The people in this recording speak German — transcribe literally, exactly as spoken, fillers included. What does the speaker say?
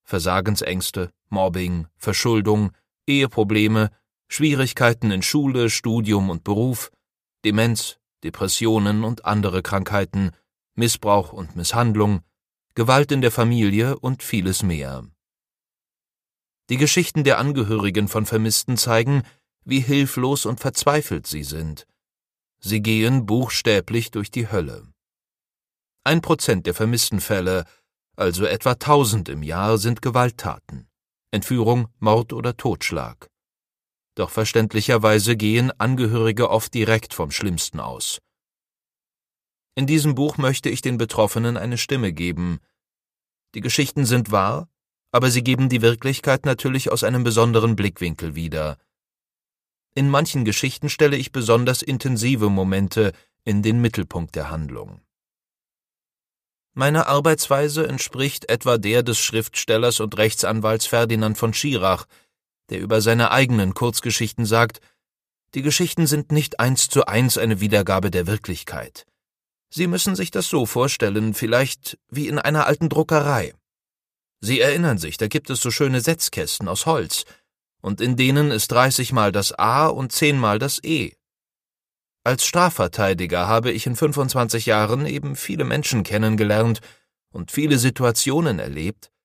Versagensängste, Mobbing, Verschuldung, Eheprobleme, Schwierigkeiten in Schule, Studium und Beruf, Demenz, Depressionen und andere Krankheiten, Missbrauch und Misshandlung, Gewalt in der Familie und vieles mehr. Die Geschichten der Angehörigen von Vermissten zeigen, wie hilflos und verzweifelt sie sind. Sie gehen buchstäblich durch die Hölle. Ein Prozent der vermissten Fälle, also etwa tausend im Jahr, sind Gewalttaten, Entführung, Mord oder Totschlag. Doch verständlicherweise gehen Angehörige oft direkt vom Schlimmsten aus. In diesem Buch möchte ich den Betroffenen eine Stimme geben. Die Geschichten sind wahr, aber sie geben die Wirklichkeit natürlich aus einem besonderen Blickwinkel wider. In manchen Geschichten stelle ich besonders intensive Momente in den Mittelpunkt der Handlung. Meine Arbeitsweise entspricht etwa der des Schriftstellers und Rechtsanwalts Ferdinand von Schirach, der über seine eigenen Kurzgeschichten sagt, die Geschichten sind nicht eins zu eins eine Wiedergabe der Wirklichkeit. Sie müssen sich das so vorstellen, vielleicht wie in einer alten Druckerei. Sie erinnern sich, da gibt es so schöne Setzkästen aus Holz, und in denen ist dreißig mal das A und zehn mal das E. Als Strafverteidiger habe ich in fünfundzwanzig Jahren eben viele Menschen kennengelernt und viele Situationen erlebt,